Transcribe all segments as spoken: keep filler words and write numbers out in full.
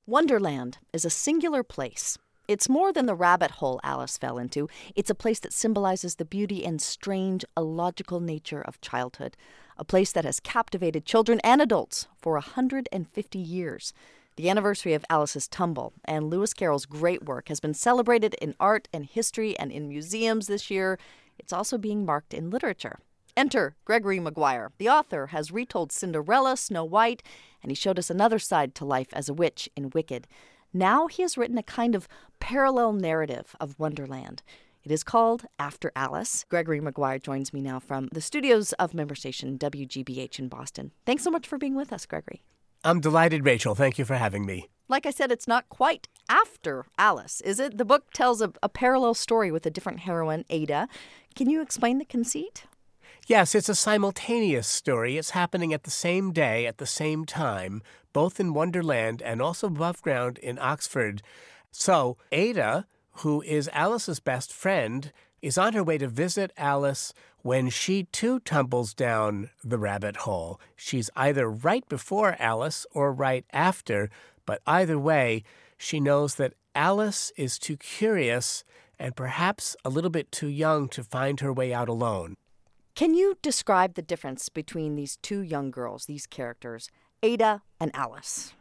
Wonderland is a singular place. It's more than the rabbit hole Alice fell into. It's a place that symbolizes the beauty and strange, illogical nature of childhood. A place that has captivated children and adults for one hundred fifty years. The anniversary of Alice's tumble and Lewis Carroll's great work has been celebrated in art and history and in museums this year. It's also being marked in literature. Enter Gregory Maguire. The author has retold Cinderella, Snow White, and he showed us another side to life as a witch in Wicked. Now he has written a kind of parallel narrative of Wonderland. It is called After Alice. Gregory Maguire joins me now from the studios of member station W G B H in Boston. Thanks so much for being with us, Gregory. I'm delighted, Rachel. Thank you for having me. Like I said, it's not quite after Alice, is it? The book tells a, a parallel story with a different heroine, Ada. Can you explain the conceit? Yes, it's a simultaneous story. It's happening at the same day, at the same time, both in Wonderland and also above ground in Oxford. So Ada, who is Alice's best friend, is on her way to visit Alice when she too tumbles down the rabbit hole. She's either right before Alice or right after, but either way, she knows that Alice is too curious and perhaps a little bit too young to find her way out alone. Can you describe the difference between these two young girls, these characters, Ada and Alice?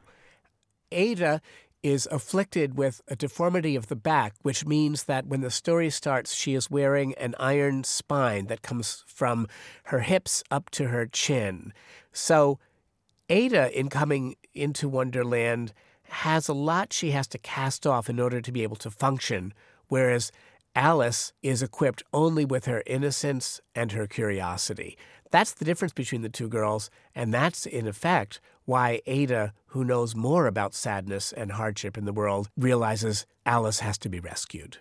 Ada is afflicted with a deformity of the back, which means that when the story starts, she is wearing an iron spine that comes from her hips up to her chin. So Ada, in coming into Wonderland, has a lot she has to cast off in order to be able to function, whereas Alice is equipped only with her innocence and her curiosity. That's the difference between the two girls, and that's, in effect, why Ada, who knows more about sadness and hardship in the world, realizes Alice has to be rescued.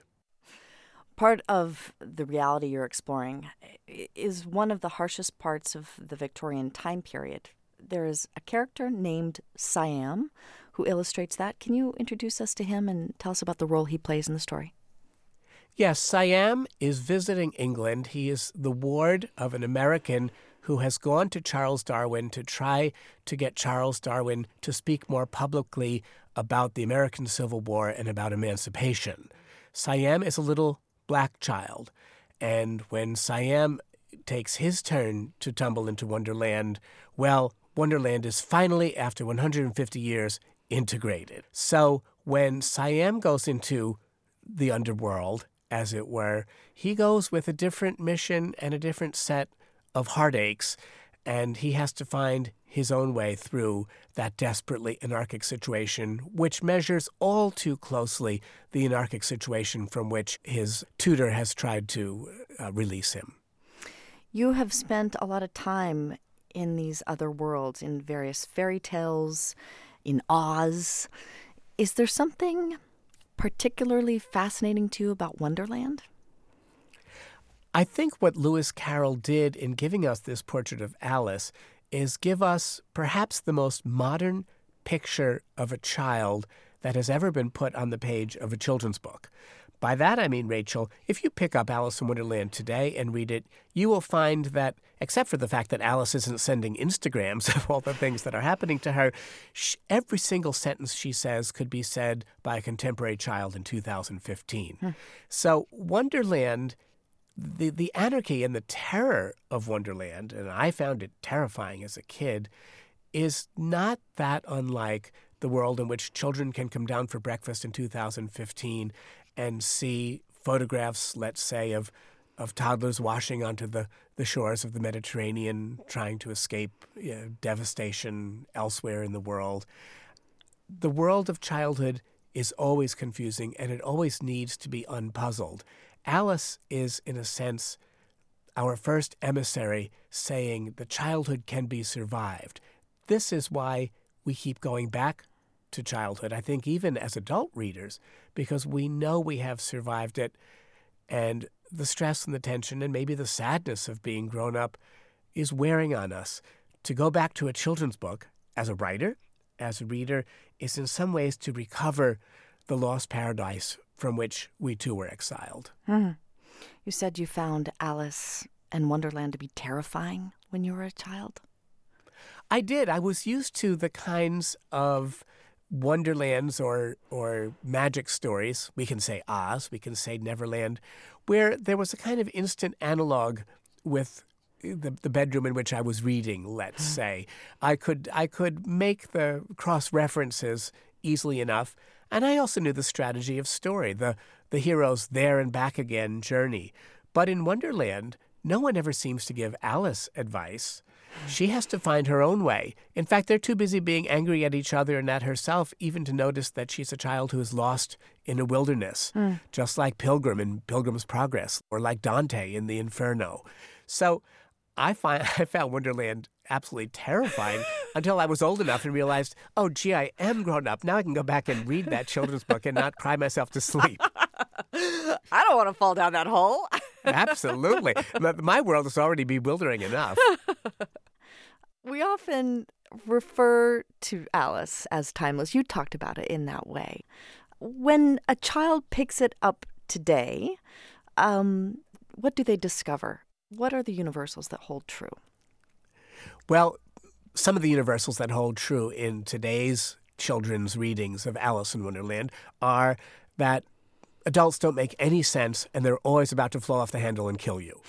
Part of the reality you're exploring is one of the harshest parts of the Victorian time period. There is a character named Siam who illustrates that. Can you introduce us to him and tell us about the role he plays in the story? Yes, Siam is visiting England. He is the ward of an American who has gone to Charles Darwin to try to get Charles Darwin to speak more publicly about the American Civil War and about emancipation. Siam is a little black child, and when Siam takes his turn to tumble into Wonderland, well, Wonderland is finally, after one hundred fifty years, integrated. So when Siam goes into the underworld, as it were, he goes with a different mission and a different set of heartaches, and he has to find his own way through that desperately anarchic situation, which measures all too closely the anarchic situation from which his tutor has tried to uh, release him. You have spent a lot of time in these other worlds, in various fairy tales, in Oz. Is there something particularly fascinating to you about Wonderland? I think what Lewis Carroll did in giving us this portrait of Alice is give us perhaps the most modern picture of a child that has ever been put on the page of a children's book. By that I mean, Rachel, if you pick up Alice in Wonderland today and read it, you will find that, except for the fact that Alice isn't sending Instagrams of all the things that are happening to her, she, every single sentence she says could be said by a contemporary child in two thousand fifteen. Hmm. So Wonderland, the, the anarchy and the terror of Wonderland, and I found it terrifying as a kid, is not that unlike the world in which children can come down for breakfast in two thousand fifteen and see photographs, let's say, of of toddlers washing onto the, the shores of the Mediterranean, trying to escape you know, devastation elsewhere in the world. The world of childhood is always confusing, and it always needs to be unpuzzled. Alice is, in a sense, our first emissary saying the childhood can be survived. This is why we keep going back to childhood, I think even as adult readers, because we know we have survived it, and the stress and the tension and maybe the sadness of being grown up is wearing on us. To go back to a children's book as a writer, as a reader, is in some ways to recover the lost paradise from which we too were exiled. Mm. You said you found Alice and Wonderland to be terrifying when you were a child? I did. I was used to the kinds of wonderlands or or magic stories. We can say Oz, we can say Neverland, where there was a kind of instant analog with the, the bedroom in which I was reading, let's say. I could I could make the cross references easily enough. And I also knew the strategy of story, the the hero's there and back again journey. But in Wonderland, no one ever seems to give Alice advice. She has to find her own way. In fact, they're too busy being angry at each other and at herself even to notice that she's a child who is lost in a wilderness, mm. just like Pilgrim in Pilgrim's Progress, or like Dante in the Inferno. So I find I found Wonderland absolutely terrifying until I was old enough and realized, oh, gee, I am grown up. Now I can go back and read that children's book and not cry myself to sleep. I don't want to fall down that hole. Absolutely. My world is already bewildering enough. We often refer to Alice as timeless. You talked about it in that way. When a child picks it up today, um, what do they discover? What are the universals that hold true? Well, some of the universals that hold true in today's children's readings of Alice in Wonderland are that adults don't make any sense, and they're always about to fall off the handle and kill you.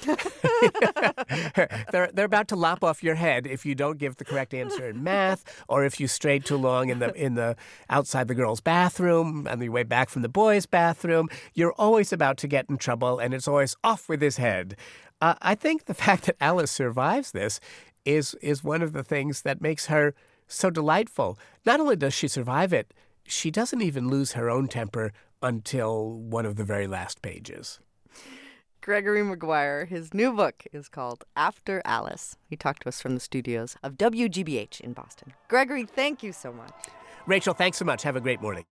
they're they're about to lop off your head if you don't give the correct answer in math, or if you strayed too long in the in the outside the girls' bathroom on your way back from the boys' bathroom. You're always about to get in trouble, and it's always off with his head. Uh, I think the fact that Alice survives this is is one of the things that makes her so delightful. Not only does she survive it, she doesn't even lose her own temper until one of the very last pages. Gregory Maguire, his new book is called After Alice. He talked to us from the studios of W G B H in Boston. Gregory, thank you so much. Rachel, thanks so much. Have a great morning.